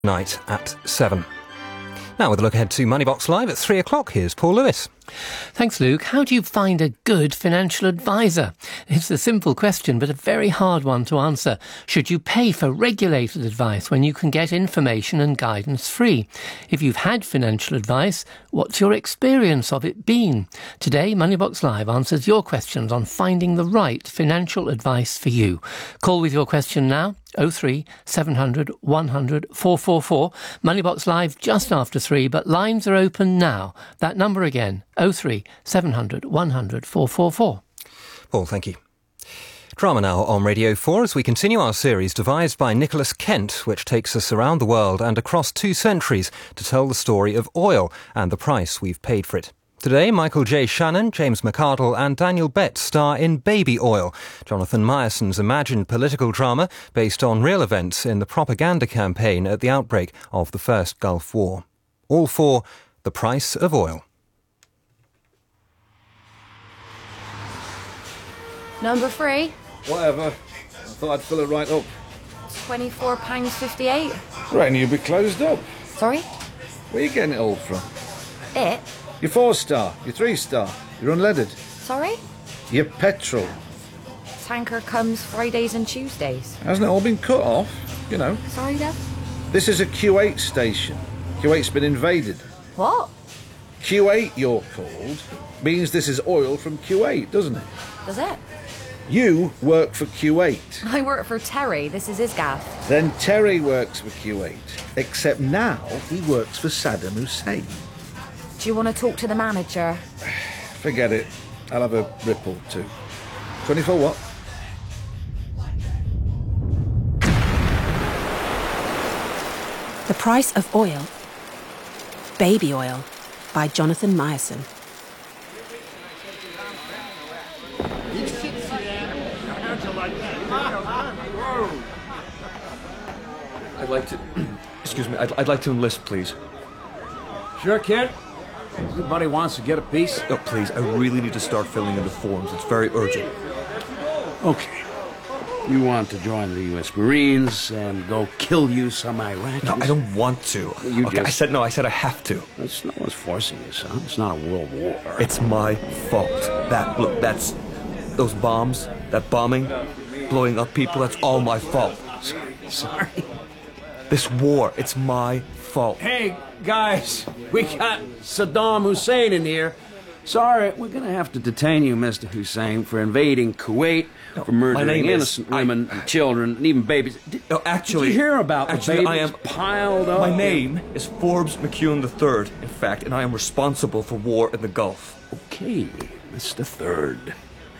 night at 7. Now with a look ahead to Moneybox Live at 3 o'clock, here's Paul Lewis. Thanks, Luke. How do you find a good financial advisor? It's a simple question, but a very hard one to answer. Should you pay for regulated advice when you can get information and guidance free? If you've had financial advice, what's your experience of it been? Today, Moneybox Live answers your questions on finding the right financial advice for you. Call with your question now. 03 700 100 444. Moneybox Live just after 3, but lines are open now. That number again, 03 700 100 444. Paul, thank you. Drama now on Radio 4 as we continue our series devised by Nicholas Kent, which takes us around the world and across 2 centuries to tell the story of oil and the price we've paid for it. Today, Michael J. Shannon, James McArdle and Daniel Bett star in Baby Oil, Jonathan Myerson's imagined political drama based on real events in the propaganda campaign at the outbreak of the First Gulf War. All for the price of oil. Number 3. Whatever. I thought I'd fill it right up. £24.58. Reckon you'd be closed up. Sorry? Where are you getting it all from? It? Your 4-star, your 3-star, your unleaded, Sorry? your petrol. Tanker comes Fridays and Tuesdays. Hasn't it all been cut off? You know. Sorry, Deb? This is a Q8 station. Q8's been invaded. What? Q8, you're called, means this is oil from Q8, doesn't it? Does it? You work for Q8. I work for Terry. This is his gaff. Then Terry works for Q8. Except now he works for Saddam Hussein. Do you want to talk to the manager? Forget it. I'll have a ripple too. 24 what? The Price of Oil. Baby Oil by Jonathan Myerson. I'd like to... Excuse me, I'd like to enlist, please. Sure, kid. Everybody wants to get a piece. Oh, please, I really need to start filling in the forms. It's very urgent. Okay. You want to join the U.S. Marines and go kill you some Iraqis? No, I don't want to. You okay, just... I said I have to. It's no one's forcing you, son. It's not a world war. It's my fault. That's... Those bombs, that bombing, blowing up people, that's all my fault. Sorry. This war, it's my fault. Hey, guys, we got Saddam Hussein in here. Sorry, we're going to have to detain you, Mr. Hussein, for invading Kuwait, for murdering innocent women and children, and even babies. Actually... Did you hear about the babies I am piled up? My name is Forbes McEwen III, in fact, and I am responsible for war in the Gulf. Okay, Mr. Third.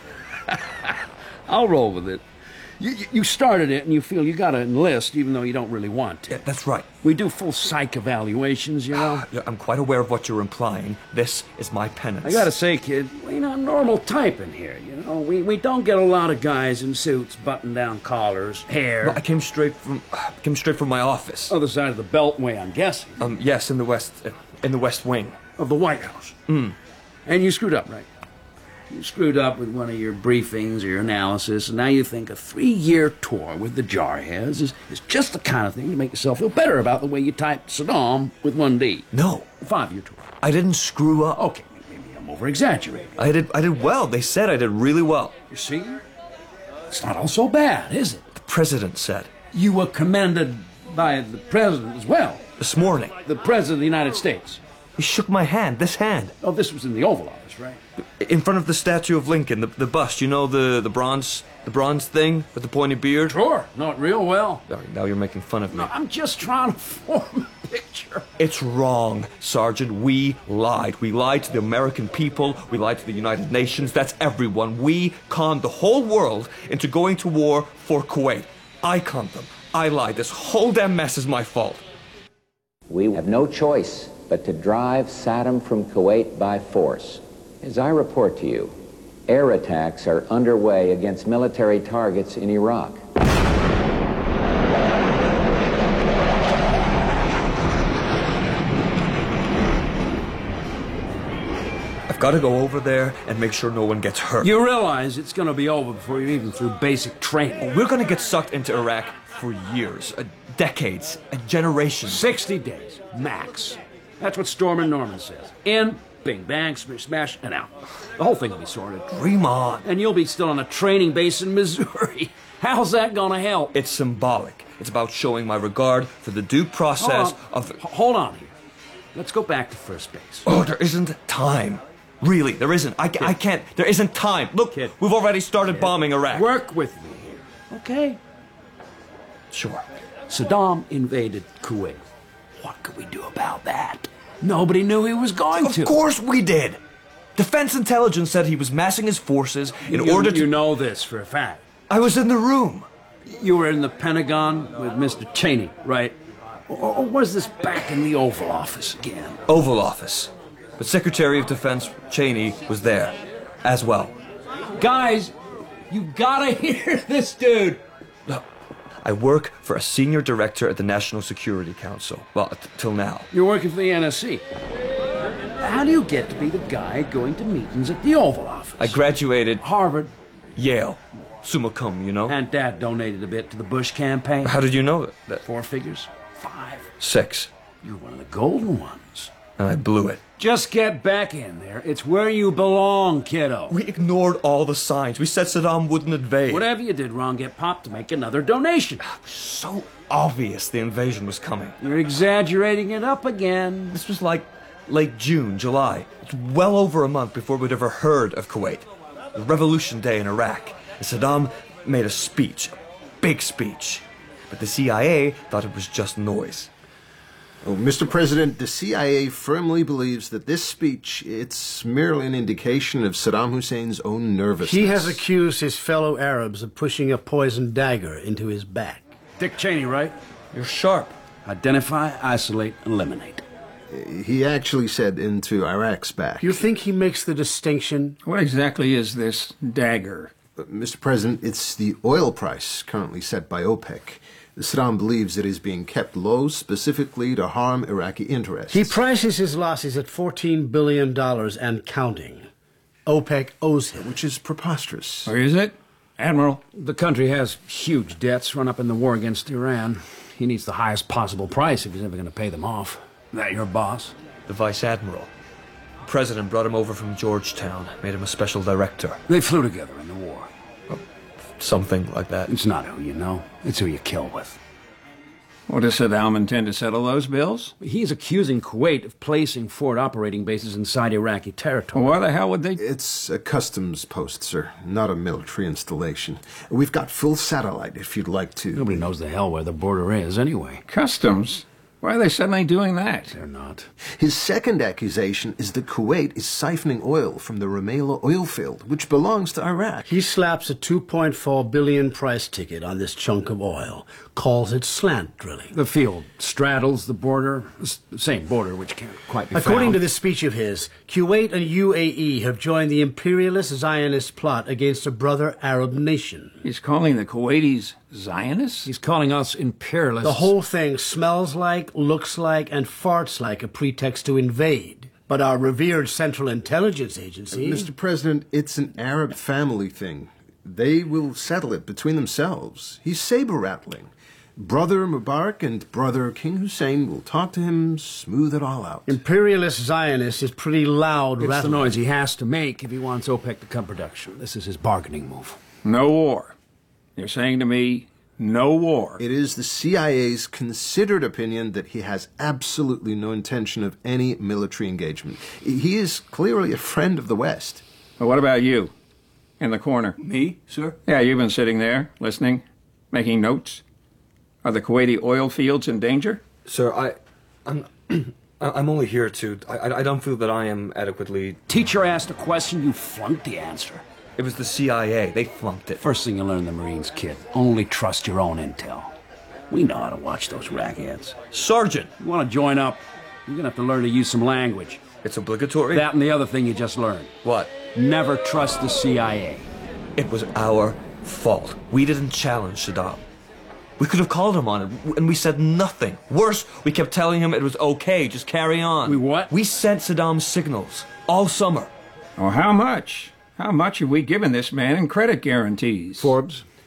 I'll roll with it. You started it and you feel you gotta enlist even though you don't really want to. Yeah, that's right. We do full psych evaluations, you know? Yeah, I'm quite aware of what you're implying. This is my penance. I gotta say, kid, we're not normal type in here, you know? We don't get a lot of guys in suits, button-down collars, hair. No, I came straight from my office. Other side of the Beltway, I'm guessing. Yes, in the West Wing. Of the White House. And you screwed up, right? You screwed up with one of your briefings or your analysis, and now you think a 3-year tour with the Jarheads is just the kind of thing to make yourself feel better about the way you typed Saddam with 1 D. No. A 5-year tour. I didn't screw up. Okay, maybe I'm over-exaggerating. I did well. They said I did really well. You see? It's not all so bad, is it? The president said. You were commended by the president as well. This morning. The president of the United States. He shook my hand, this hand. Oh, this was in the Oval Office, right? In front of the statue of Lincoln, the bust, you know, the bronze thing with the pointy beard? Sure, know it real well. Now you're making fun of me. No, I'm just trying to form a picture. It's wrong, Sergeant. We lied. We lied to the American people. We lied to the United Nations. That's everyone. We conned the whole world into going to war for Kuwait. I conned them. I lied. This whole damn mess is my fault. We have no choice but to drive Saddam from Kuwait by force. As I report to you, air attacks are underway against military targets in Iraq. I've got to go over there and make sure no one gets hurt. You realize it's going to be over before you're even through basic training. We're going to get sucked into Iraq for years. decades, generations. 60 days, max. That's what Stormin' Norman says. In, bing, bang, smash, smash, and out. The whole thing will be sorted. Dream on. And you'll be still on a training base in Missouri. How's that gonna help? It's symbolic. It's about showing my regard for the due process of... Hold on here. Let's go back to first base. Oh, there isn't time. Really, there isn't. I can't. There isn't time. Look, Kid. we've already started bombing Iraq. Work with me here, okay? Sure. Saddam invaded Kuwait. What could we do about that? Nobody knew he was going to. Of course we did. Defense intelligence said he was massing his forces in order to... You know this for a fact. I was in the room. You were in the Pentagon with Mr. Cheney, right? Or was this back in the Oval Office again? Oval Office. But Secretary of Defense Cheney was there as well. Guys, you gotta hear this dude. Look, I work for a senior director at the National Security Council. Well, till now. You're working for the NSC. How do you get to be the guy going to meetings at the Oval Office? I graduated Harvard. Yale. Summa cum, you know? And Dad donated a bit to the Bush campaign. How did you know that? 4 figures? 5. 6. You're one of the golden ones. And I blew it. Just get back in there. It's where you belong, kiddo. We ignored all the signs. We said Saddam wouldn't invade. Whatever you did wrong, get Pop to make another donation. So obvious the invasion was coming. You're exaggerating it up again. This was like late June, July. It's well over a month before we'd ever heard of Kuwait. The Revolution Day in Iraq. And Saddam made a speech, a big speech. But the CIA thought it was just noise. Oh, Mr. President, the CIA firmly believes that this speech, it's merely an indication of Saddam Hussein's own nervousness. He has accused his fellow Arabs of pushing a poisoned dagger into his back. Dick Cheney, right? You're sharp. Identify, isolate, eliminate. He actually said into Iraq's back. You think he makes the distinction? What exactly is this dagger? Mr. President, it's the oil price currently set by OPEC. Saddam believes it is being kept low specifically to harm Iraqi interests. He prices his losses at $14 billion and counting. OPEC owes him. Which is preposterous. Or is it? Admiral? The country has huge debts run up in the war against Iran. He needs the highest possible price if he's ever going to pay them off. That your boss? The Vice Admiral. The President brought him over from Georgetown, made him a special director. They flew together in the war. Something like that. It's not who you know. It's who you kill with. Well, does Saddam intend to settle those bills? He's accusing Kuwait of placing forward operating bases inside Iraqi territory. Well, why the hell would they... It's a customs post, sir, not a military installation. We've got full satellite if you'd like to. Nobody knows the hell where the border is anyway. Customs? Why are they suddenly doing that? They're not. His second accusation is that Kuwait is siphoning oil from the Rumaila oil field, which belongs to Iraq. He slaps a $2.4 billion price ticket on this chunk of oil, calls it slant drilling. The field straddles the border, the same border which can't quite be According found. to this speech of his, Kuwait and UAE have joined the imperialist Zionist plot against a brother Arab nation. He's calling the Kuwaitis Zionists? He's calling us imperialists. The whole thing smells like, looks like, and farts like a pretext to invade. But our revered Central Intelligence Agency... Mr. President, it's an Arab family thing. They will settle it between themselves. He's saber-rattling. Brother Mubarak and Brother King Hussein will talk to him, smooth it all out. Imperialist Zionist is pretty loud. It's the noise he has to make if he wants OPEC to cut production. This is his bargaining move. No war. You're saying to me, no war. It is the CIA's considered opinion that he has absolutely no intention of any military engagement. He is clearly a friend of the West. Well, what about you? In the corner. Me, sir? Yeah, you've been sitting there, listening, making notes. Are the Kuwaiti oil fields in danger? Sir, I'm only here to... I don't feel that I am adequately... Teacher asked a question, you flunked the answer. It was the CIA. They flunked it. First thing you learn in the Marines, kid, only trust your own intel. We know how to watch those rackheads. Sergeant! You want to join up, you're going to have to learn to use some language. It's obligatory? That and the other thing you just learned. What? Never trust the CIA. It was our fault. We didn't challenge Saddam. We could have called him on it, and we said nothing. Worse, we kept telling him it was okay, just carry on. We what? We sent Saddam signals all summer. Oh, how much? How much have we given this man in credit guarantees? Forbes,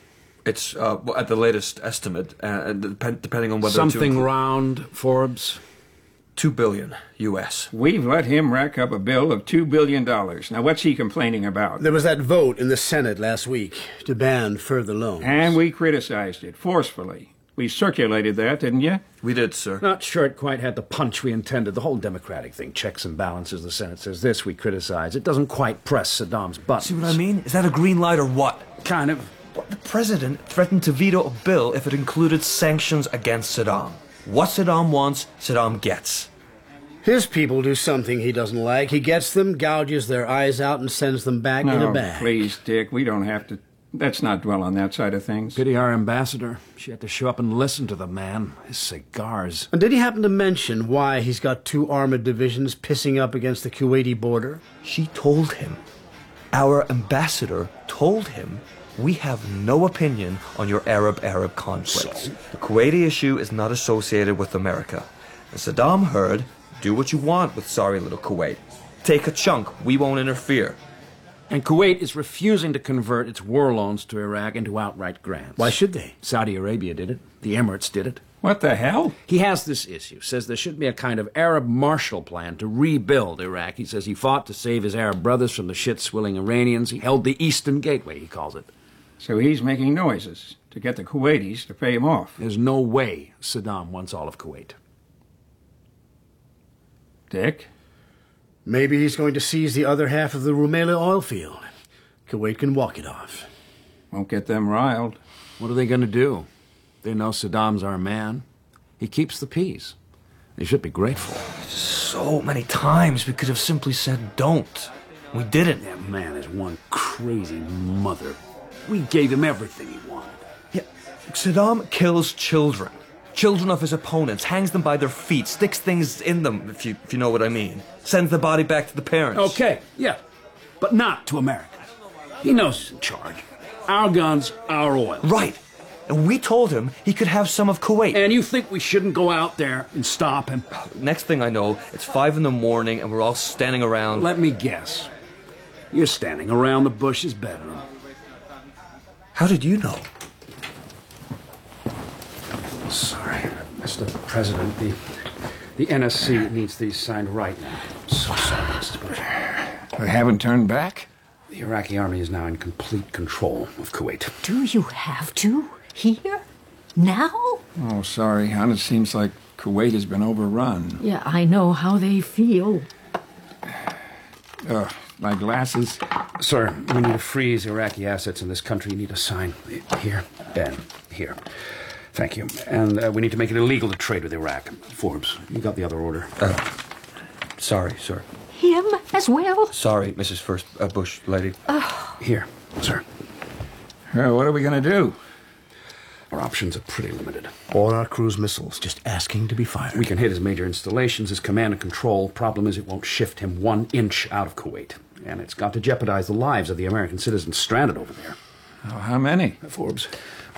It's at the latest estimate, depending on whether something round, Forbes. $2 billion US. We've let him rack up a bill of $2 billion. Now, what's he complaining about? There was that vote in the Senate last week to ban further loans. And we criticized it forcefully. We circulated that, didn't you? We did, sir. Not sure it quite had the punch we intended. The whole Democratic thing, checks and balances. The Senate says this, we criticize. It doesn't quite press Saddam's buttons. See what I mean? Is that a green light or what? Kind of. The president threatened to veto a bill if it included sanctions against Saddam. What Saddam wants, Saddam gets. His people do something he doesn't like. He gets them, gouges their eyes out, and sends them back in a bag. Please, Dick, we don't have to... Let's not dwell on that side of things. Pity our ambassador. She had to show up and listen to the man. His cigars. And did he happen to mention why he's got 2 armored divisions pissing up against the Kuwaiti border? She told him. Our ambassador told him, we have no opinion on your Arab-Arab conflicts. The Kuwaiti issue is not associated with America. And Saddam heard, do what you want with sorry little Kuwait. Take a chunk, we won't interfere. And Kuwait is refusing to convert its war loans to Iraq into outright grants. Why should they? Saudi Arabia did it. The Emirates did it. What the hell? He has this issue. Says there should be a kind of Arab Marshall Plan to rebuild Iraq. He says he fought to save his Arab brothers from the shit-swilling Iranians. He held the Eastern Gateway, he calls it. So he's making noises to get the Kuwaitis to pay him off. There's no way Saddam wants all of Kuwait. Dick? Maybe he's going to seize the other half of the Rumaila oil field. Kuwait can walk it off. Won't get them riled. What are they going to do? They know Saddam's our man. He keeps the peace. They should be grateful. So many times we could have simply said don't. We didn't. That man is one crazy mother. We gave him everything he wanted. Yeah, Saddam kills children. Children of his opponents, hangs them by their feet, sticks things in them, if you know what I mean. Sends the body back to the parents. Okay, yeah, but not to America. He knows he's in charge. Our guns, our oil. Right. And we told him he could have some of Kuwait. And you think we shouldn't go out there and stop him? Next thing I know, it's 5 a.m. and we're all standing around. Let me guess. You're standing around the Bush's bedroom. How did you know? Sorry, Mr. President. The NSC needs these signed right now. So sorry, Mr. Bush. They haven't turned back? The Iraqi army is now in complete control of Kuwait. Do you have to? Here? Now? Oh, sorry, hon. It seems like Kuwait has been overrun. Yeah, I know how they feel. My glasses. Sir, we need to freeze Iraqi assets in this country. You need to sign here, Ben, here. Thank you. And we need to make it illegal to trade with Iraq. Forbes, you got the other order. Sorry, sir. Him as well? Sorry, Mrs. First Bush lady. Here, sir. What are we going to do? Our options are pretty limited. All our cruise missiles just asking to be fired. We can hit his major installations, his command and control. Problem is, it won't shift him 1 inch out of Kuwait. And it's got to jeopardize the lives of the American citizens stranded over there. Oh, how many? Forbes.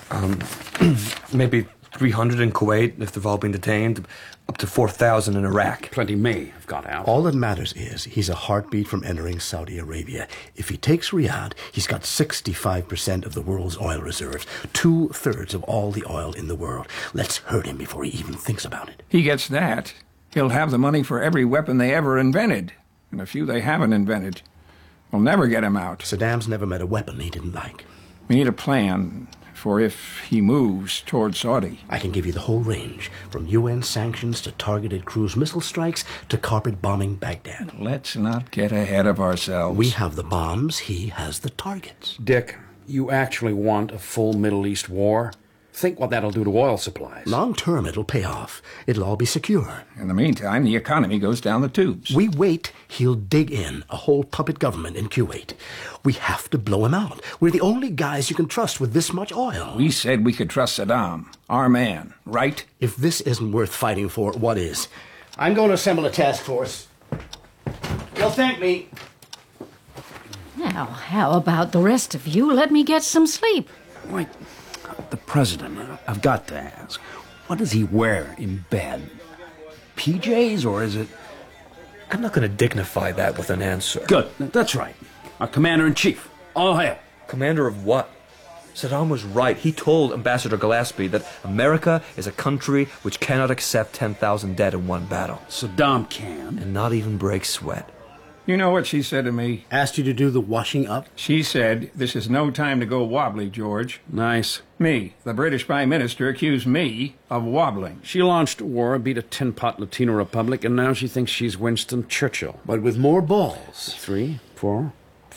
Maybe 300 in Kuwait, if they've all been detained. Up to 4,000 in Iraq. Plenty may have got out. All that matters is he's a heartbeat from entering Saudi Arabia. If he takes Riyadh, he's got 65% of the world's oil reserves. 2/3 of all the oil in the world. Let's hurt him before he even thinks about it. He gets that. He'll have the money for every weapon they ever invented. And a few they haven't invented. We'll never get him out. Saddam's never met a weapon he didn't like. We need a plan for if he moves toward Saudi. I can give you the whole range, from UN sanctions to targeted cruise missile strikes to carpet bombing Baghdad. Let's not get ahead of ourselves. We have the bombs, he has the targets. Dick, you actually want a full Middle East war? Think what that'll do to oil supplies. Long term, it'll pay off. It'll all be secure. In the meantime, the economy goes down the tubes. We wait, he'll dig in a whole puppet government in Kuwait. We have to blow him out. We're the only guys you can trust with this much oil. We said we could trust Saddam, our man, right? If this isn't worth fighting for, what is? I'm going to assemble a task force. You'll thank me. Now, how about the rest of you? Let me get some sleep. Wait. The president, I've got to ask, what does he wear in bed? PJs, or is it... I'm not going to dignify that with an answer. Good, that's right. Our commander-in-chief. All hail. Commander of what? Saddam was right. He told Ambassador Gillespie that America is a country which cannot accept 10,000 dead in one battle. Saddam can. And not even break sweat. You know what she said to me? Asked you to do the washing up? She said, "This is no time to go wobbly, George." Nice. Me, the British Prime Minister, accused me of wobbling. She launched a war, beat a tin-pot Latino republic, and now she thinks she's Winston Churchill. But with more balls. 3, 4,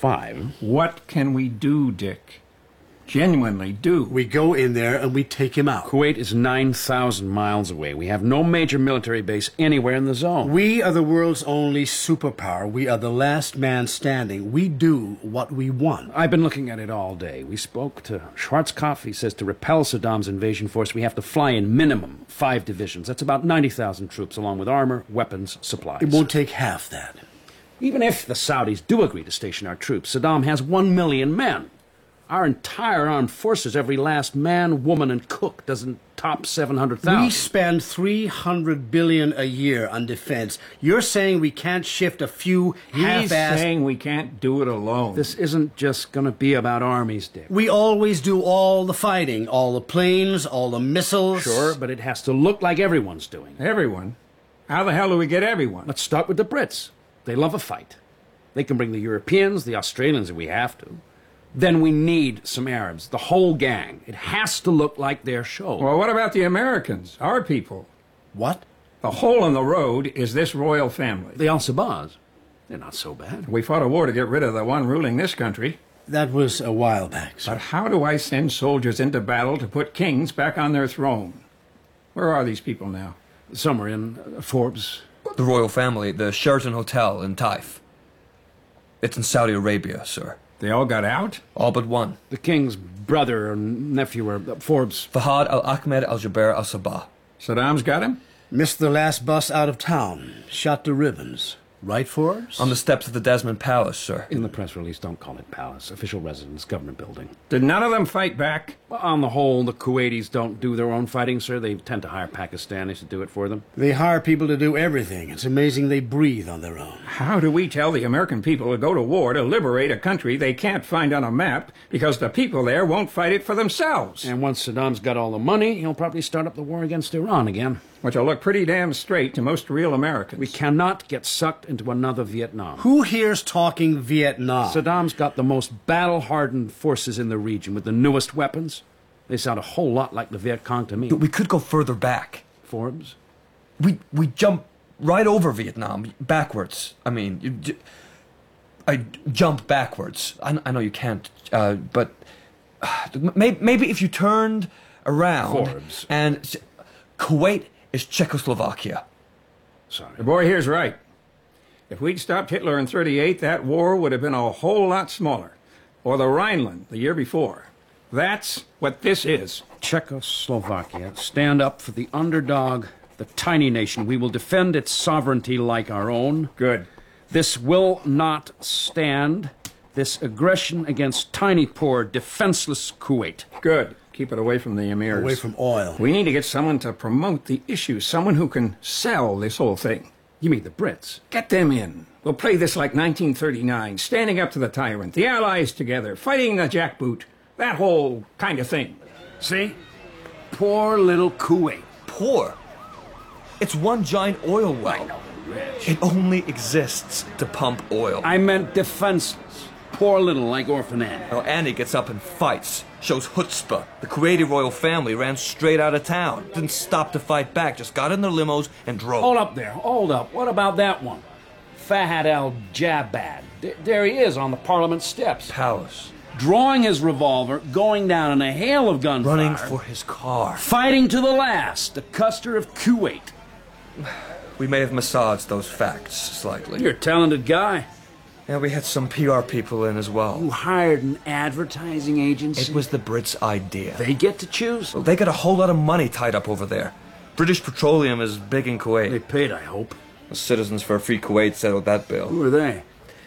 5. What can we do, Dick? Genuinely do. We go in there and we take him out. Kuwait is 9,000 miles away. We have no major military base anywhere in the zone. We are the world's only superpower. We are the last man standing. We do what we want. I've been looking at it all day. We spoke to Schwarzkopf. He says to repel Saddam's invasion force, we have to fly in minimum 5 divisions. That's about 90,000 troops, along with armor, weapons, supplies. It won't take half that. Even if the Saudis do agree to station our troops, Saddam has 1 million men. Our entire armed forces, every last man, woman, and cook, doesn't top 700,000. We spend $300 billion a year on defense. You're saying we can't shift a few half-assed... He's saying we can't do it alone. This isn't just going to be about armies, Dick. We always do all the fighting, all the planes, all the missiles. Sure, but it has to look like everyone's doing. Everyone? How the hell do we get everyone? Let's start with the Brits. They love a fight. They can bring the Europeans, the Australians if we have to. Then we need some Arabs, the whole gang. It has to look like their show. Well, what about the Americans, our people? What? The hole in the road is this royal family. The Al-Sabahs. They're not so bad. We fought a war to get rid of the one ruling this country. That was a while back, sir. But how do I send soldiers into battle to put kings back on their throne? Where are these people now? Somewhere in Forbes. The royal family, the Sheraton Hotel in Taif. It's in Saudi Arabia, sir. They all got out? All but one. The king's brother or nephew or Forbes. Fahad al-Ahmed al-Jaber al-Sabah. Saddam's got him? Missed the last bus out of town. Shot to ribbons. Right, Forbes? On the steps of the Desmond Palace, sir. In the press release, don't call it palace. Official residence, government building. Did none of them fight back? Well, on the whole, the Kuwaitis don't do their own fighting, sir. They tend to hire Pakistanis to do it for them. They hire people to do everything. It's amazing they breathe on their own. How do we tell the American people to go to war to liberate a country they can't find on a map because the people there won't fight it for themselves? And once Saddam's got all the money, he'll probably start up the war against Iran again. Which will look pretty damn straight to most real Americans. We cannot get sucked into another Vietnam. Who here's talking Vietnam? Saddam's got the most battle-hardened forces in the region with the newest weapons. They sound a whole lot like the Viet Cong to me. But we could go further back. Forbes? We jump right over Vietnam, backwards. I mean, I jump backwards. I know you can't, but maybe if you turned around Forbes. and Kuwait is Czechoslovakia. Sorry. The boy here's right. If we'd stopped Hitler in '38, that war would have been a whole lot smaller. Or the Rhineland the year before. That's what this is. Czechoslovakia. Stand up for the underdog, the tiny nation. We will defend its sovereignty like our own. Good. This will not stand. This aggression against tiny, poor, defenseless Kuwait. Good. Keep it away from the emirs. Away from oil. We need to get someone to promote the issue, someone who can sell this whole thing. You mean the Brits? Get them in. We'll play this like 1939, standing up to the tyrant, the Allies together, fighting the jackboot, that whole kind of thing. See? Poor little Kuwait. Poor? It's one giant oil well. I know, rich. It only exists to pump oil. I meant defenseless. Poor little like Orphan Annie. Well, Annie gets up and fights, shows chutzpah. The Kuwaiti royal family ran straight out of town. Didn't stop to fight back, just got in their limos and drove. Hold up there, hold up. What about that one? Fahad al-Jabad. There he is on the Parliament steps. Palace. Drawing his revolver, going down in a hail of gunfire. Running for his car. Fighting to the last, the Custer of Kuwait. We may have massaged those facts slightly. You're a talented guy. Yeah, we had some PR people in as well. You hired an advertising agency? It was the Brits' idea. They get to choose? Well, they got a whole lot of money tied up over there. British Petroleum is big in Kuwait. They paid, I hope. The Citizens for a Free Kuwait settled that bill. Who are they?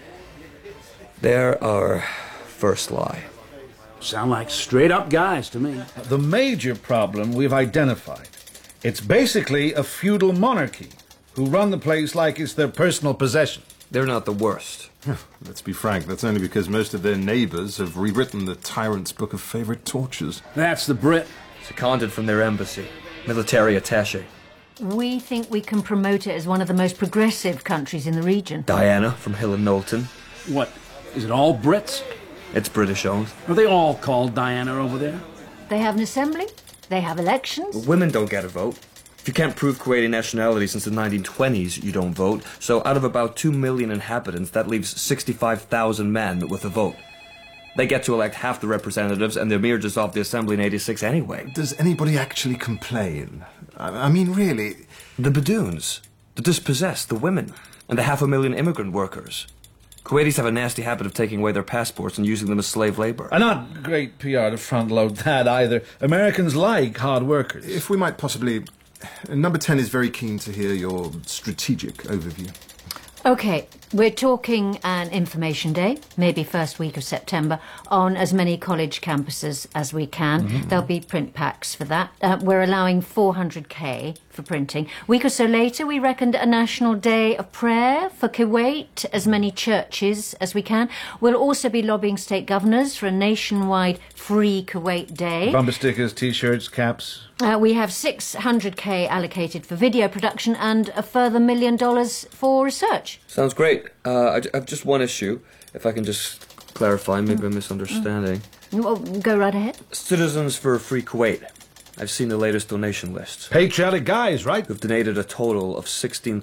They're our first lie. Sound like straight-up guys to me. The major problem we've identified. It's basically a feudal monarchy who run the place like it's their personal possession. They're not the worst. Let's be frank, that's only because most of their neighbours have rewritten the tyrant's book of favourite tortures. That's the Brit. Seconded from their embassy. Military attaché. We think we can promote it as one of the most progressive countries in the region. Diana from Hill and Knowlton. What? Is it all Brits? It's British owned. Are they all called Diana over there? They have an assembly. They have elections. Women don't get a vote. If you can't prove Kuwaiti nationality since the 1920s, you don't vote. So out of about 2 million inhabitants, that leaves 65,000 men with a vote. They get to elect half the representatives, and the Emir dissolved the assembly in 86 anyway. Does anybody actually complain? I mean, really? The Badoons, the dispossessed, the women, and the 500,000 immigrant workers. Kuwaitis have a nasty habit of taking away their passports and using them as slave labor. And not great PR to front load that either. Americans like hard workers. If we might possibly... Number 10 is very keen to hear your strategic overview. Okay, we're talking an information day, maybe first week of September, on as many college campuses as we can. There'll be print packs for that. We're allowing 400k for printing. Week or so later, we reckoned a national day of prayer for Kuwait, as many churches as we can. We'll also be lobbying state governors for a nationwide Free Kuwait Day. Bumper stickers, T-shirts, caps. We have 600k allocated for video production and a further $1 million for research. Sounds great. I've just one issue. If I can just clarify, maybe I'm misunderstanding. Well, go right ahead. Citizens for Free Kuwait. I've seen the latest donation lists. Patriotic guys, right? Who've donated a total of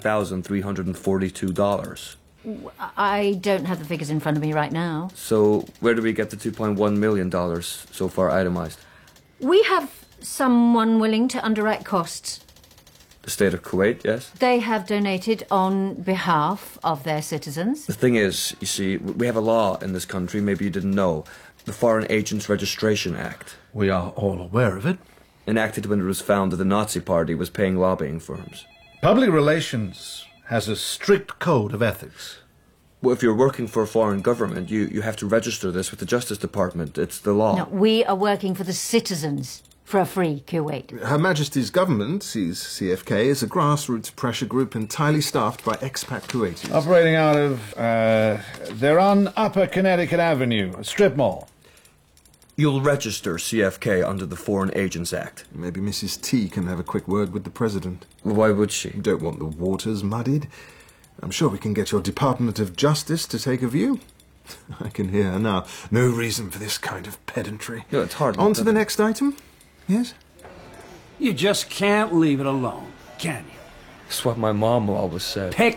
$16,342. I don't have the figures in front of me right now. So where do we get the $2.1 million so far itemized? We have someone willing to underwrite costs. The state of Kuwait, yes? They have donated on behalf of their citizens. The thing is, you see, we have a law in this country, maybe you didn't know, the Foreign Agents Registration Act. We are all aware of it. Enacted when it was found that the Nazi Party was paying lobbying firms. Public relations has a strict code of ethics. Well, if you're working for a foreign government, you have to register this with the Justice Department. It's the law. No, we are working for the citizens for a free Kuwait. Her Majesty's government sees CFK as a grassroots pressure group entirely staffed by expat Kuwaitis. Operating out of, they're on Upper Connecticut Avenue, a strip mall. You'll register CFK under the Foreign Agents Act. Maybe Mrs. T can have a quick word with the President. Why would she? You don't want the waters muddied. I'm sure we can get your Department of Justice to take a view. I can hear her now. No reason for this kind of pedantry. No, it's hard. On to the next item. Yes? You just can't leave it alone, can you? That's what my mom always said. Pick.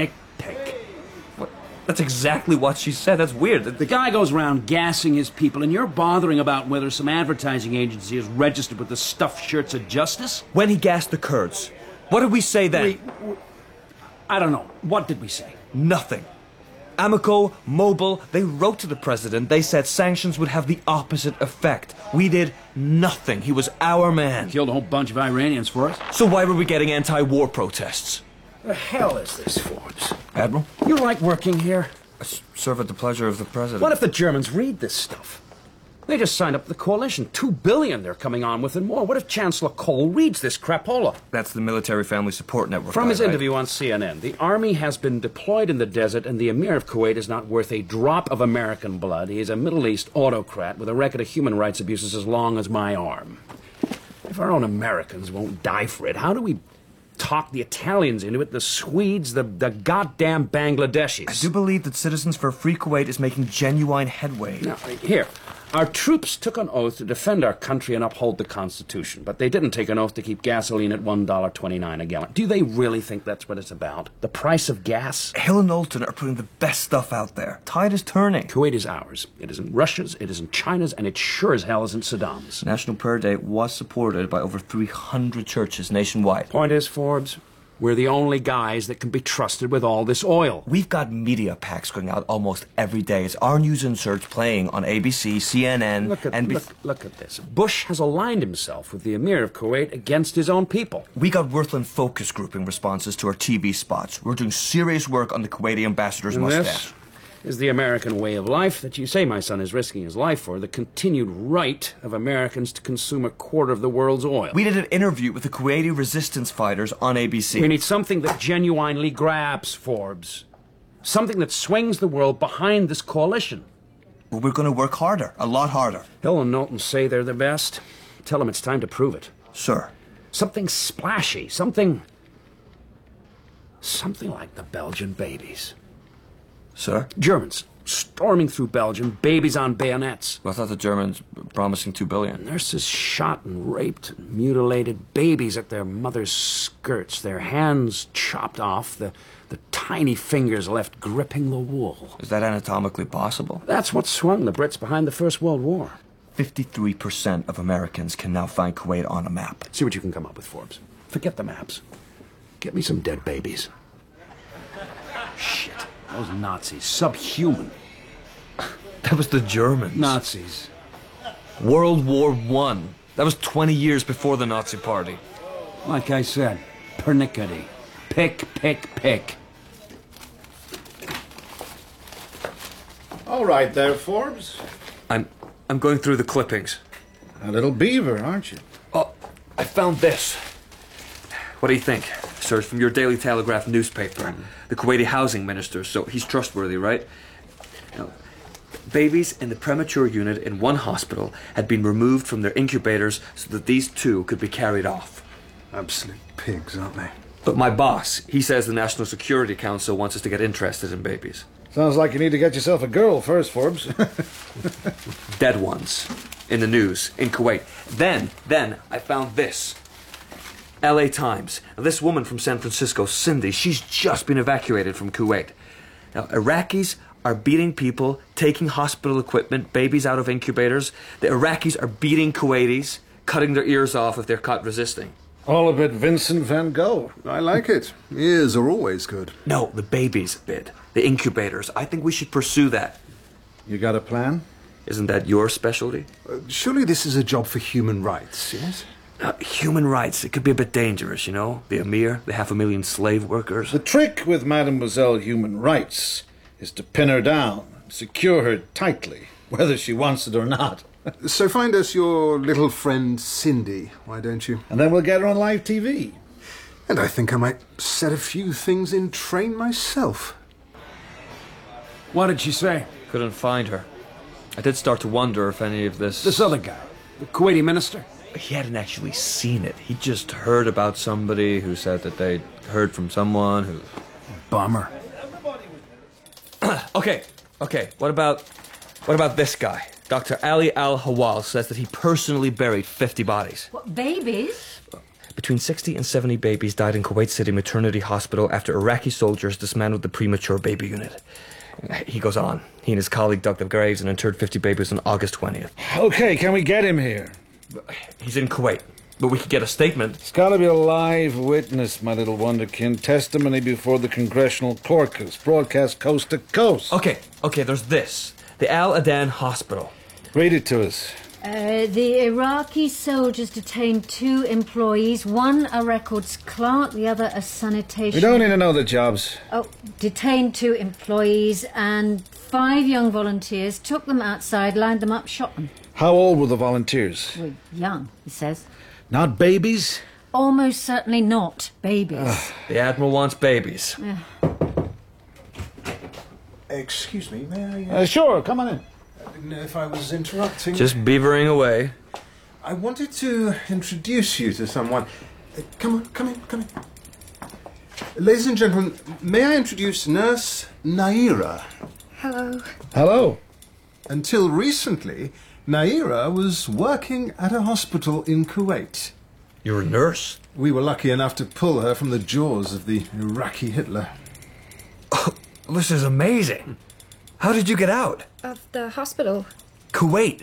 What? That's exactly what she said. That's weird. The guy goes around gassing his people, and you're bothering about whether some advertising agency is registered with the stuffed shirts of justice? When he gassed the Kurds, what did we say then? I don't know. What did we say? Nothing. Amico, Mobile, they wrote to the president. They said sanctions would have the opposite effect. We did nothing. He was our man. Killed a whole bunch of Iranians for us. So why were we getting anti-war protests? The hell is this, Forbes? Admiral? You like working here? I serve at the pleasure of the president. What if the Germans read this stuff? They just signed up for the coalition. $2 billion they're coming on with and more. What if Chancellor Kohl reads this crapola? That's the Military Family Support Network. From his right? interview on CNN, the army has been deployed in the desert, and the Emir of Kuwait is not worth a drop of American blood. He is a Middle East autocrat with a record of human rights abuses as long as my arm. If our own Americans won't die for it, how do we talk the Italians into it, the Swedes, the goddamn Bangladeshis? I do believe that Citizens for Free Kuwait is making genuine headway. Now, here. Our troops took an oath to defend our country and uphold the Constitution, but they didn't take an oath to keep gasoline at $1.29 a gallon. Do they really think that's what it's about? The price of gas? Hill and Knowlton are putting the best stuff out there. Tide is turning. Kuwait is ours. It isn't Russia's, it isn't China's, and it sure as hell isn't Saddam's. National Prayer Day was supported by over 300 churches nationwide. Point is, Forbes, we're the only guys that can be trusted with all this oil. We've got media packs going out almost every day. It's our news inserts playing on ABC, CNN, Look at this. Bush has aligned himself with the Emir of Kuwait against his own people. We got Wirthlin focus grouping responses to our TV spots. We're doing serious work on the Kuwaiti ambassador's mustache. Is the American way of life that you say my son is risking his life for, the continued right of Americans to consume a quarter of the world's oil. We did an interview with the Kuwaiti resistance fighters on ABC. We need something that genuinely grabs, Forbes. Something that swings the world behind this coalition. Well, we're going to work harder, a lot harder. Hill and Knowlton say they're the best. Tell them it's time to prove it. Sir. Something splashy, something like the Belgian babies. Sir? Germans storming through Belgium, babies on bayonets. Well, I thought the Germans were promising $2 billion. Nurses shot and raped and mutilated, babies at their mothers' skirts, their hands chopped off, the tiny fingers left gripping the wool. Is that anatomically possible? That's what swung the Brits behind the First World War. 53% of Americans can now find Kuwait on a map. See what you can come up with, Forbes. Forget the maps. Get me some dead babies. Shit. Those Nazis. Subhuman. That was the Germans. Nazis. World War I. That was 20 years before the Nazi Party. Like I said, pernickety. Pick, pick, pick. All right there, Forbes. I'm going through the clippings. A little beaver, aren't you? Oh, I found this. What do you think, sir? It's from your Daily Telegraph newspaper. The Kuwaiti housing minister, so he's trustworthy, right? Now, babies in the premature unit in one hospital had been removed from their incubators so that these two could be carried off. Absolute pigs, aren't they? But my boss, he says the National Security Council wants us to get interested in babies. Sounds like you need to get yourself a girl first, Forbes. Dead ones. In the news. In Kuwait. Then, I found this. LA Times. Now, this woman from San Francisco, Cindy, she's just been evacuated from Kuwait. Now, Iraqis are beating people, taking hospital equipment, babies out of incubators. The Iraqis are beating Kuwaitis, cutting their ears off if they're caught resisting. All a bit Vincent van Gogh. I like it. Ears are always good. No, the babies bit. The incubators. I think we should pursue that. You got a plan? Isn't that your specialty? Surely this is a job for human rights, yes? Human rights, it could be a bit dangerous, you know? The Emir, the 500,000 slave workers. The trick with Mademoiselle Human Rights is to pin her down, secure her tightly, whether she wants it or not. So find us your little friend Cindy, why don't you? And then we'll get her on live TV. And I think I might set a few things in train myself. What did she say? Couldn't find her. I did start to wonder if any of this... This other guy, the Kuwaiti minister? He hadn't actually seen it. He just heard about somebody who said that they'd heard from someone who... Bummer. Okay. What about this guy? Dr. Ali Al-Hawal says that he personally buried 50 bodies. What, babies? Between 60 and 70 babies died in Kuwait City Maternity Hospital after Iraqi soldiers dismantled the premature baby unit. He goes on. He and his colleague dug the graves and interred 50 babies on August 20th. Okay, can we get him here? He's in Kuwait, but we could get a statement. It's got to be a live witness, my little wonderkin. Testimony before the Congressional Caucus, broadcast coast to coast. Okay, there's this. The Al Adan Hospital. Read it to us. The Iraqi soldiers detained 2 employees, one a records clerk, the other a sanitation... We don't need to know the jobs. Oh, detained 2 employees and 5 young volunteers, took them outside, lined them up, shot them. How old were the volunteers? Well, young, he says. Not babies? Almost certainly not babies. The Admiral wants babies. Yeah. Excuse me, may I... Sure, come on in. I didn't know if I was interrupting. Just beavering away. I wanted to introduce you to someone. Come in. Ladies and gentlemen, may I introduce Nurse Naira? Hello. Until recently, Naira was working at a hospital in Kuwait. You're a nurse? We were lucky enough to pull her from the jaws of the Iraqi Hitler. Oh, this is amazing. How did you get out? Of the hospital. Kuwait.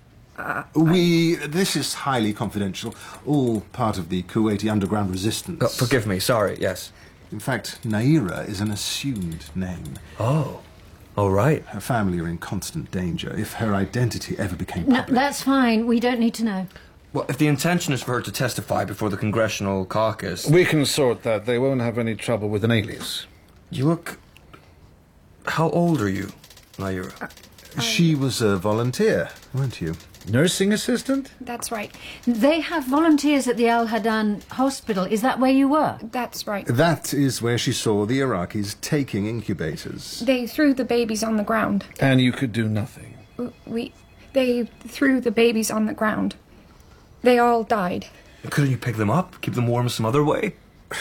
This is highly confidential. All part of the Kuwaiti underground resistance. Oh, forgive me, sorry, yes. In fact, Naira is an assumed name. Oh, all right. Her family are in constant danger if her identity ever became No, public. that's fine. We don't need to know. Well, if the intention is for her to testify before the Congressional Caucus... We can sort that. They won't have any trouble with an alias. You look... How old are you, Naira? She was a volunteer, weren't you? Nursing assistant? That's right. They have volunteers at the Al Hadan hospital. Is that where you were? That's right. That is where she saw the Iraqis taking incubators. They threw the babies on the ground. And you could do nothing. They threw the babies on the ground. They all died. Couldn't you pick them up? Keep them warm some other way?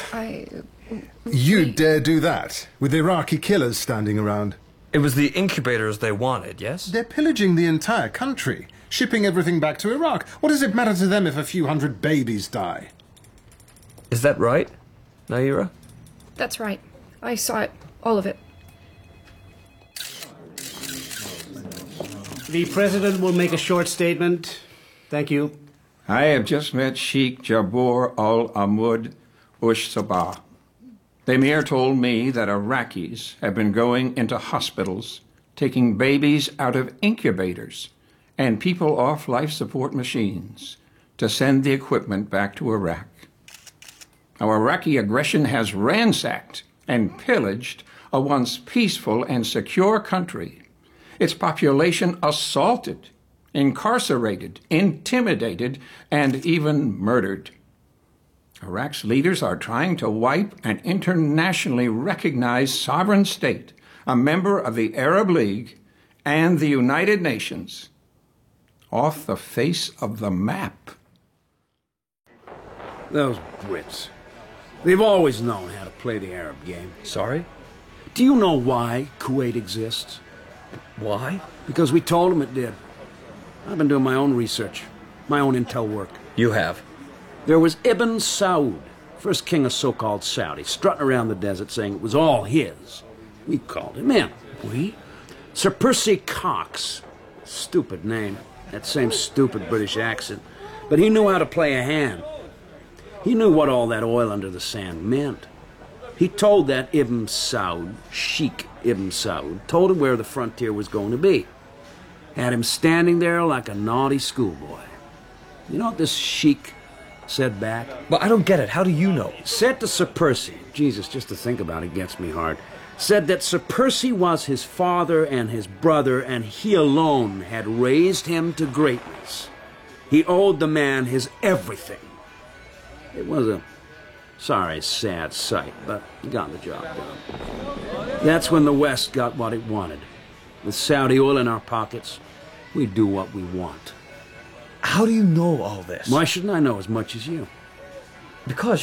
You dare do that, with Iraqi killers standing around? It was the incubators they wanted, yes? They're pillaging the entire country, shipping everything back to Iraq. What does it matter to them if a few hundred babies die? Is that right, Naira? That's right. I saw it. All of it. The President will make a short statement. Thank you. I have just met Sheikh Jabor al-Ahmad Ush-Sabah. The mayor told me that Iraqis have been going into hospitals, taking babies out of incubators and people off life support machines to send the equipment back to Iraq. Our Iraqi aggression has ransacked and pillaged a once peaceful and secure country, its population assaulted, incarcerated, intimidated, and even murdered. Iraq's leaders are trying to wipe an internationally recognized sovereign state, a member of the Arab League and the United Nations, off the face of the map. Those Brits. They've always known how to play the Arab game. Sorry? Do you know why Kuwait exists? Why? Because we told them it did. I've been doing my own research, my own intel work. You have? There was Ibn Saud, first king of so-called Saudi, strutting around the desert saying it was all his. We called him in. We? Sir Percy Cox. Stupid name. That same stupid British accent. But he knew how to play a hand. He knew what all that oil under the sand meant. He told that Ibn Saud, Sheikh Ibn Saud, told him where the frontier was going to be. Had him standing there like a naughty schoolboy. You know what this Sheikh said back? But I don't get it. How do you know? Said to Sir Percy, Jesus, just to think about it gets me hard, said that Sir Percy was his father and his brother, and he alone had raised him to greatness. He owed the man his everything. It was a sorry, sad sight, but he got the job done. That's when the West got what it wanted. With Saudi oil in our pockets, we do what we want. How do you know all this? Why shouldn't I know as much as you? Because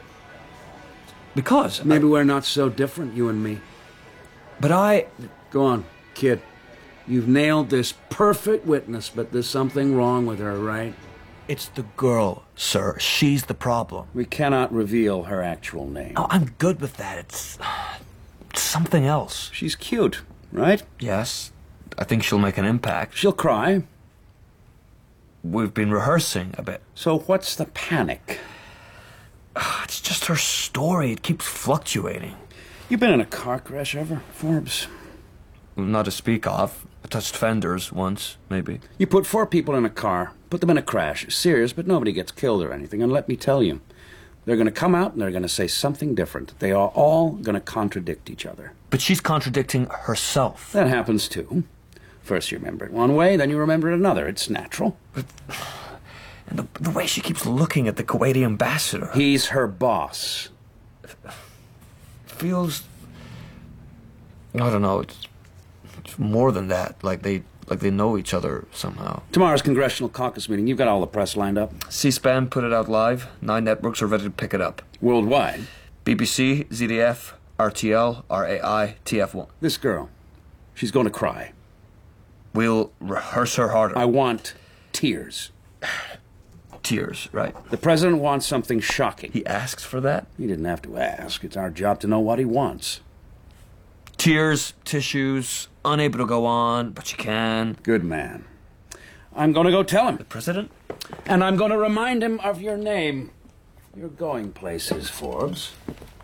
Maybe we're not so different, you and me. But Go on, kid. You've nailed this perfect witness, but there's something wrong with her, right? It's the girl, sir. She's the problem. We cannot reveal her actual name. Oh, I'm good with that. It's something else. She's cute, right? Yes. I think she'll make an impact. She'll cry. We've been rehearsing a bit. So what's the panic? It's just her story. It keeps fluctuating. You been in a car crash ever, Forbes? Not to speak of. I touched fenders once, maybe. You put 4 people in a car, put them in a crash. Serious, but nobody gets killed or anything. And let me tell you, they're going to come out and they're going to say something different. They are all going to contradict each other. But she's contradicting herself. That happens too. First you remember it one way, then you remember it another. It's natural. And the way she keeps looking at the Kuwaiti ambassador. He's her boss. Feels... I don't know, it's more than that. Like they know each other somehow. Tomorrow's Congressional Caucus meeting. You've got all the press lined up. C-SPAN put it out live. 9 networks are ready to pick it up. Worldwide? BBC, ZDF, RTL, RAI, TF1. This girl, she's going to cry. We'll rehearse her harder. I want tears. Tears, right. The president wants something shocking. He asks for that? He didn't have to ask. It's our job to know what he wants. Tears, tissues, unable to go on, but you can. Good man. I'm going to go tell him. The president? And I'm going to remind him of your name. You're going places, Forbes.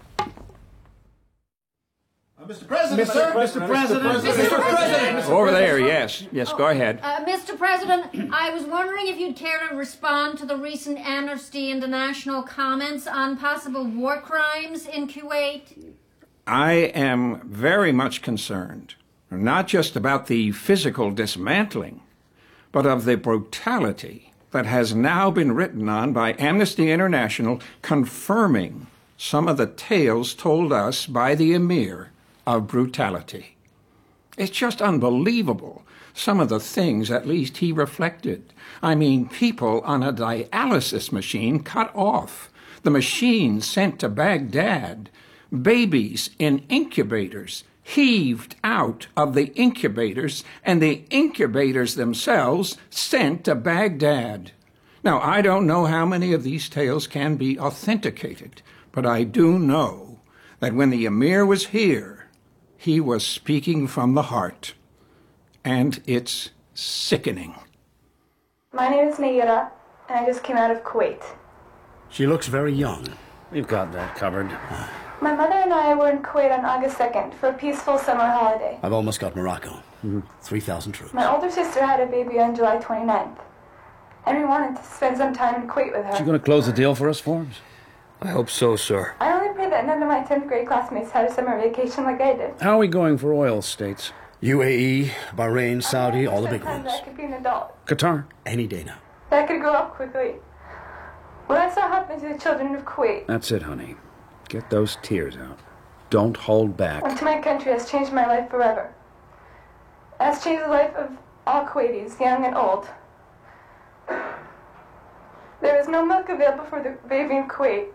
Mr. President, sir. Mr. President. Mr. President. Over there, yes. Yes, go ahead. Mr. President, I was wondering if you'd care to respond to the recent Amnesty International comments on possible war crimes in Kuwait. I am very much concerned, not just about the physical dismantling, but of the brutality that has now been written on by Amnesty International, confirming some of the tales told us by the Emir of brutality. It's just unbelievable, some of the things at least he reflected. I mean, people on a dialysis machine cut off, the machine sent to Baghdad, babies in incubators heaved out of the incubators, and the incubators themselves sent to Baghdad. Now, I don't know how many of these tales can be authenticated, but I do know that when the Emir was here, he was speaking from the heart. And it's sickening. My name is Naira, and I just came out of Kuwait. She looks very young. We've got that covered. My mother and I were in Kuwait on August 2nd for a peaceful summer holiday. I've almost got Morocco. 3,000 troops. My older sister had a baby on July 29th, and we wanted to spend some time in Kuwait with her. Is she going to close the deal for us, Forbes? I hope so, sir. I only pray that none of my 10th grade classmates had a summer vacation like I did. How are we going for oil states? UAE, Bahrain, Saudi, all the big ones. I could be an adult. Qatar? Any day now. That could grow up quickly. What I saw happen to the children of Kuwait. That's it, honey. Get those tears out. Don't hold back. Went to my country has changed my life forever. It has changed the life of all Kuwaitis, young and old. There is no milk available for the baby in Kuwait.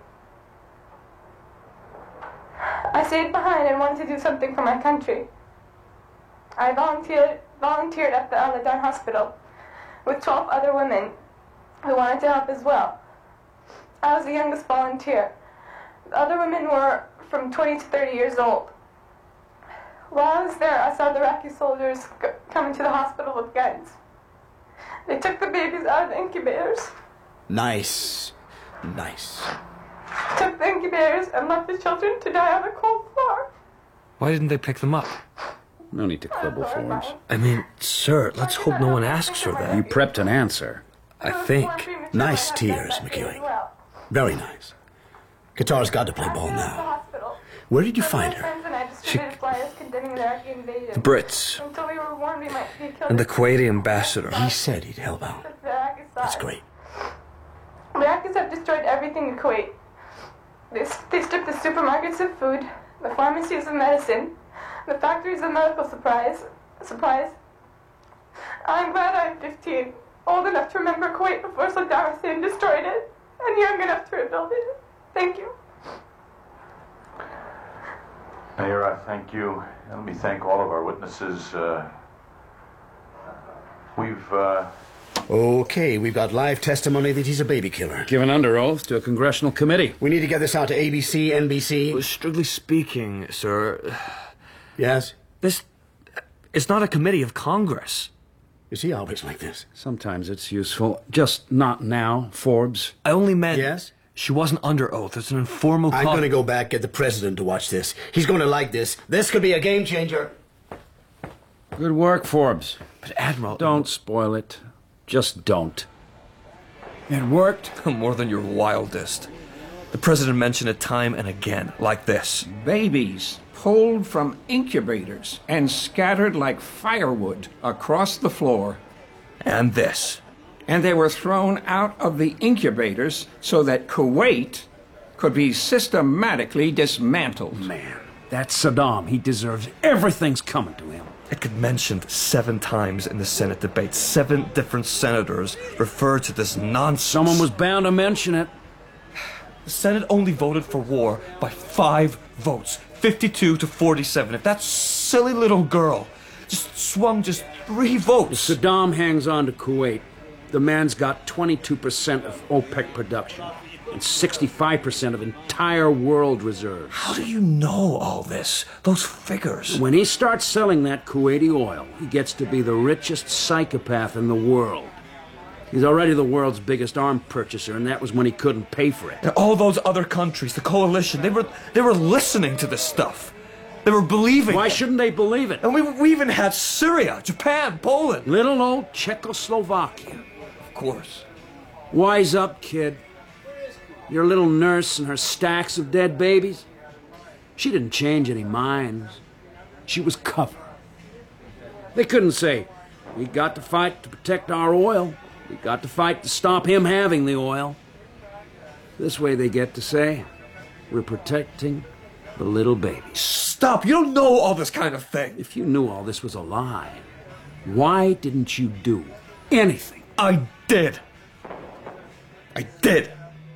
I stayed behind and wanted to do something for my country. I volunteered at the Al-Adan hospital with 12 other women who wanted to help as well. I was the youngest volunteer. The other women were from 20 to 30 years old. While I was there, I saw the Iraqi soldiers come into the hospital with guns. They took the babies out of the incubators. Nice. Nice. Took the incubators and left the children to die on the cold floor. Why didn't they pick them up? No need to quibble, Forbes. I mean, sir, let's hope no one asks her that. You prepped an answer. I think. Nice tears, McEwing. Very nice. Qatar's got to play ball now. Where did you find her? The Brits. And the Kuwaiti ambassador. He said he'd help out. That's great. The Iraqis have destroyed everything in Kuwait. They stripped the supermarkets of food, the pharmacies of medicine, the factories of medical supplies. I'm glad I'm 15, old enough to remember Kuwait before Saddam Hussein destroyed it, and young enough to rebuild it. Thank you. Mayor, thank you. And let me thank all of our witnesses. Okay, we've got live testimony that he's a baby killer. Given under oath to a congressional committee. We need to get this out to ABC, NBC. Well, strictly speaking, sir... Yes? This... It's not a committee of Congress. Is he always like this? Sometimes it's useful. Just not now, Forbes. I only meant... Yes? She wasn't under oath. It's an informal... I'm going to go back, get the president to watch this. He's going to like this. This could be a game changer. Good work, Forbes. But, Admiral... Don't spoil it. Just don't. It worked. More than your wildest. The president mentioned it time and again, like this. Babies pulled from incubators and scattered like firewood across the floor. And this. And they were thrown out of the incubators so that Kuwait could be systematically dismantled. Man, that's Saddam. He deserves everything's coming to him. It got mentioned 7 times in the Senate debate. 7 different senators referred to this nonsense. Someone was bound to mention it. The Senate only voted for war by 5 votes. 52 to 47. If that silly little girl just swung just 3 votes. If Saddam hangs on to Kuwait, the man's got 22% of OPEC production and 65% of entire world reserves. How do you know all this? Those figures. When he starts selling that Kuwaiti oil, he gets to be the richest psychopath in the world. He's already the world's biggest arms purchaser, and that was when he couldn't pay for it. And all those other countries, the coalition, they were listening to this stuff. They were believing. Why shouldn't they believe it? And we even had Syria, Japan, Poland. Little old Czechoslovakia. Of course. Wise up, kid. Your little nurse and her stacks of dead babies. She didn't change any minds. She was cover. They couldn't say, We got to fight to protect our oil. We got to fight to stop him having the oil. This way they get to say, we're protecting the little baby. Stop! You don't know all this kind of thing. If you knew all this was a lie, why didn't you do anything? I did. I did.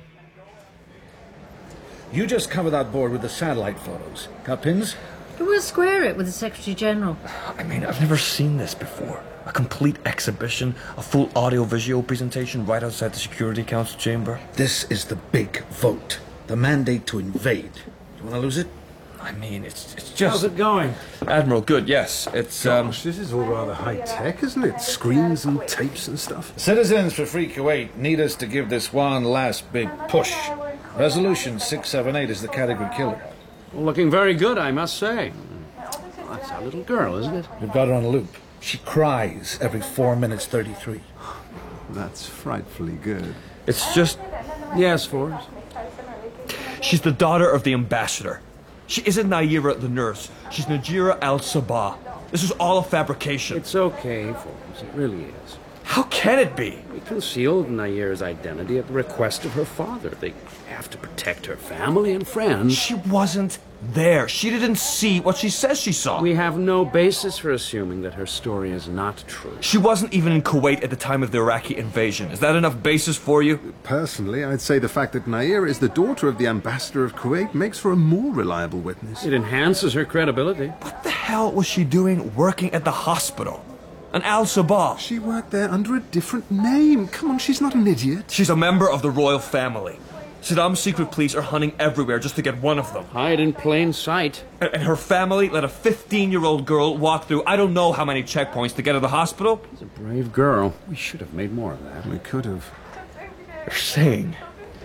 You just cover that board with the satellite photos. Got pins? We'll square it with the Secretary General. I mean, I've never seen this before. A complete exhibition, a full audio-visual presentation right outside the Security Council chamber. This is the big vote. The mandate to invade. You want to lose it? I mean, it's just... How's it going? Admiral, good, yes. It's, Gosh, this is all rather high-tech, isn't it? Screens and tapes and stuff. Citizens for Free Kuwait need us to give this one last big push. Resolution 678 is the category killer. Well, looking very good, I must say. Well, that's our little girl, isn't it? We've got her on a loop. She cries every 4 minutes 33. That's frightfully good. It's just... Yes, Forbes. She's the daughter of the ambassador. She isn't Naira the nurse. She's Najira al-Sabah. This is all a fabrication. It's okay, Forbes. It really is. How can it be? We concealed Naira's identity at the request of her father. They have to protect her family and friends. She wasn't there. She didn't see what she says she saw. We have no basis for assuming that her story is not true. She wasn't even in Kuwait at the time of the Iraqi invasion. Is that enough basis for you? Personally, I'd say the fact that Naira is the daughter of the ambassador of Kuwait makes for a more reliable witness. It enhances her credibility. What the hell was she doing working at the hospital? An al-Sabah. She worked there under a different name. Come on, she's not an idiot. She's a member of the royal family. Saddam's secret police are hunting everywhere just to get one of them. Hide in plain sight. And her family let a 15-year-old girl walk through I don't know how many checkpoints to get to the hospital. She's a brave girl. We should have made more of that. We could have. They're saying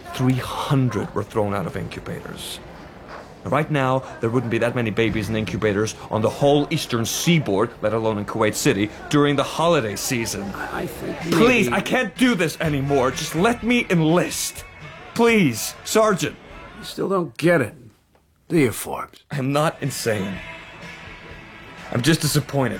300 were thrown out of incubators. Right now, there wouldn't be that many babies in incubators on the whole eastern seaboard, let alone in Kuwait City, during the holiday season. I think Please, I can't do this anymore. Just let me enlist. Please, Sergeant. You still don't get it, do you, Forbes? I'm not insane. I'm just disappointed.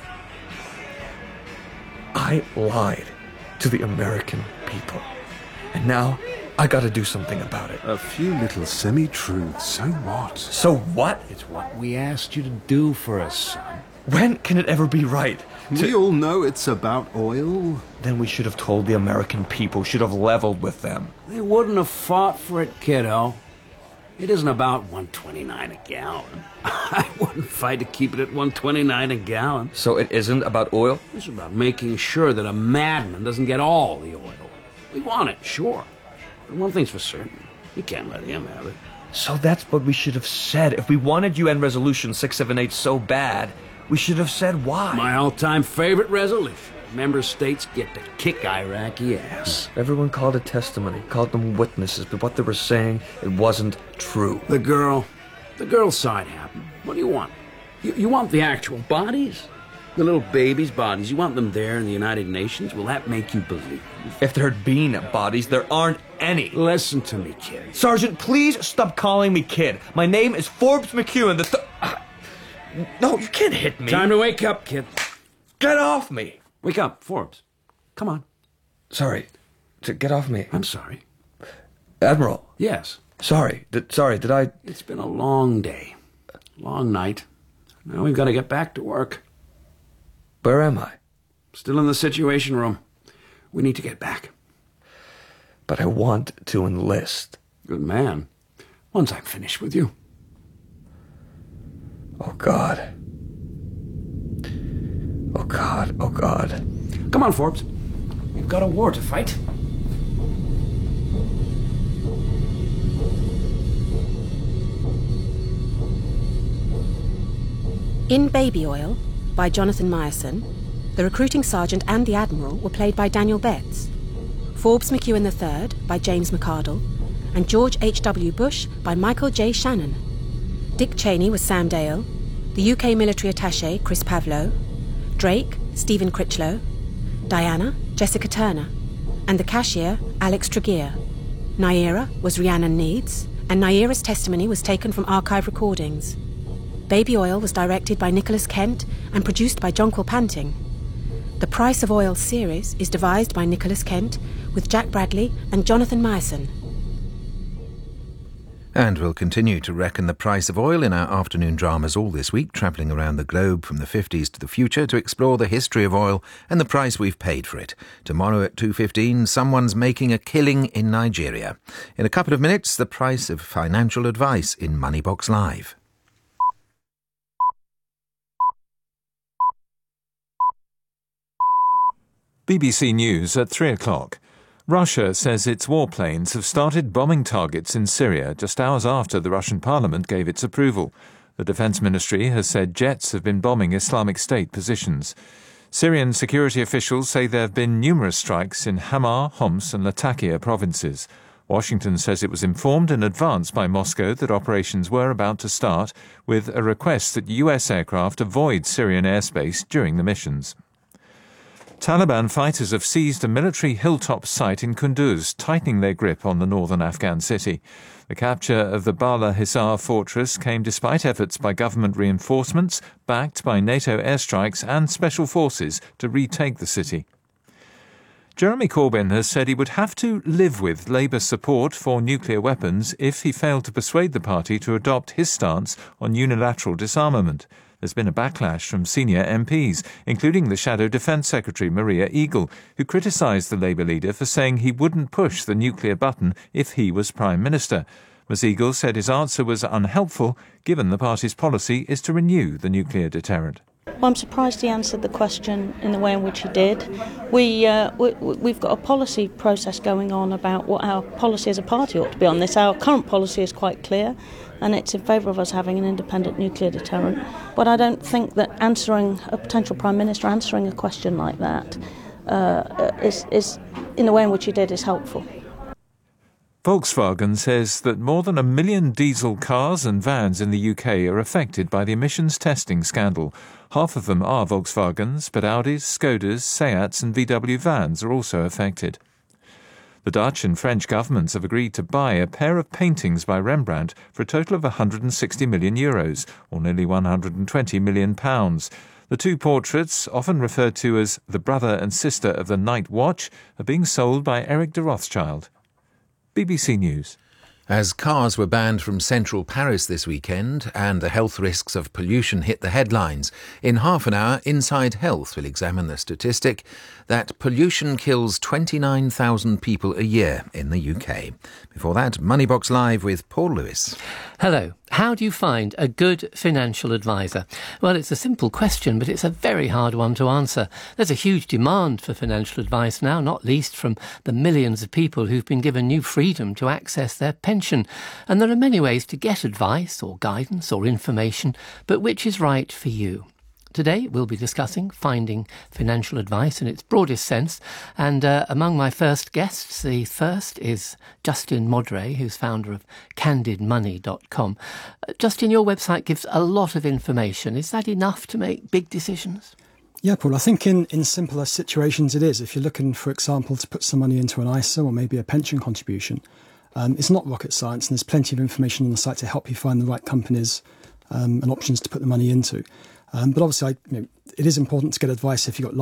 I lied to the American people. And now, I gotta do something about it. A few little semi-truths, so what? So what? It's what we asked you to do for us, son. When can it ever be right? We all know it's about oil. Then we should have told the American people, should have leveled with them. They wouldn't have fought for it, kiddo. It isn't about $1.29 a gallon. I wouldn't fight to keep it at $1.29 a gallon. So it isn't about oil? It's about making sure that a madman doesn't get all the oil. We want it, sure. But one thing's for certain. We can't let him have it. So that's what we should have said. If we wanted UN Resolution 678 so bad, we should have said why. My all-time favorite resolution. Member states get to kick Iraqi ass. Everyone called it testimony, called them witnesses, but what they were saying, it wasn't true. The girl's side happened. What do you want? You want the actual bodies? The little babies' bodies, you want them there in the United Nations? Will that make you believe? If there had been bodies, there aren't any. Listen to me, kid. Sergeant, please stop calling me kid. My name is Forbes McEwen. No, you can't hit me. Time to wake up, kid. Get off me. Wake up, Forbes. Come on. Sorry. Get off me. I'm sorry. Admiral. Yes. Sorry, did I... It's been a long day. Long night. Now we've got to get back to work. Where am I? Still in the Situation Room. We need to get back. But I want to enlist. Good man. Once I'm finished with you. Oh, God. Oh, God. Oh, God. Come on, Forbes. We've got a war to fight. In Baby Oil, by Jonathan Meyerson, the recruiting sergeant and the admiral were played by Daniel Betts, Forbes McEwen III by James McArdle, and George H.W. Bush by Michael J. Shannon. Dick Cheney was Sam Dale, the UK military attaché Chris Pavlo, Drake, Stephen Critchlow, Diana, Jessica Turner, and the cashier, Alex Tregear. Naira was Rhiannon Needs, and Naira's testimony was taken from archive recordings. Baby Oil was directed by Nicholas Kent and produced by Jonquil Panting. The Price of Oil series is devised by Nicholas Kent with Jack Bradley and Jonathan Meyerson. And we'll continue to reckon the price of oil in our afternoon dramas all this week, travelling around the globe from the 50s to the future to explore the history of oil and the price we've paid for it. Tomorrow at 2:15, someone's making a killing in Nigeria. In a couple of minutes, the price of financial advice in Moneybox Live. BBC News at 3 o'clock. Russia says its warplanes have started bombing targets in Syria just hours after the Russian parliament gave its approval. The Defence Ministry has said jets have been bombing Islamic State positions. Syrian security officials say there have been numerous strikes in Hama, Homs and Latakia provinces. Washington says it was informed in advance by Moscow that operations were about to start, with a request that US aircraft avoid Syrian airspace during the missions. Taliban fighters have seized a military hilltop site in Kunduz, tightening their grip on the northern Afghan city. The capture of the Bala Hissar fortress came despite efforts by government reinforcements, backed by NATO airstrikes and special forces to retake the city. Jeremy Corbyn has said he would have to live with Labour support for nuclear weapons if he failed to persuade the party to adopt his stance on unilateral disarmament. There's been a backlash from senior MPs, including the Shadow Defence Secretary Maria Eagle, who criticised the Labour leader for saying he wouldn't push the nuclear button if he was Prime Minister. Ms Eagle said his answer was unhelpful, given the party's policy is to renew the nuclear deterrent. Well, I'm surprised he answered the question in the way in which he did. We've got a policy process going on about what our policy as a party ought to be on this. Our current policy is quite clear, and it's in favour of us having an independent nuclear deterrent. But I don't think that answering a potential Prime Minister, answering a question like that, is in the way in which he did, is helpful. Volkswagen says that more than 1 million diesel cars and vans in the UK are affected by the emissions testing scandal. Half of them are Volkswagens, but Audis, Skodas, Seats and VW vans are also affected. The Dutch and French governments have agreed to buy a pair of paintings by Rembrandt for a total of €160 million, or nearly £120 million. The two portraits, often referred to as the brother and sister of the Night Watch, are being sold by Eric de Rothschild. BBC News. As cars were banned from central Paris this weekend and the health risks of pollution hit the headlines, in half an hour, Inside Health will examine the statistic that pollution kills 29,000 people a year in the UK. Before that, Moneybox Live with Paul Lewis. Hello. How do you find a good financial advisor? Well, it's a simple question, but it's a very hard one to answer. There's a huge demand for financial advice now, not least from the millions of people who've been given new freedom to access their pension. And there are many ways to get advice or guidance or information, but which is right for you? Today we'll be discussing finding financial advice in its broadest sense, and among my first guests, the first is Justin Modray, who's founder of CandidMoney.com. Justin, your website gives a lot of information. Is that enough to make big decisions? Yeah, Paul, I think in simpler situations it is. If you're looking, for example, to put some money into an ISA or maybe a pension contribution, it's not rocket science, and there's plenty of information on the site to help you find the right companies and options to put the money into. But obviously, it is important to get advice if you've got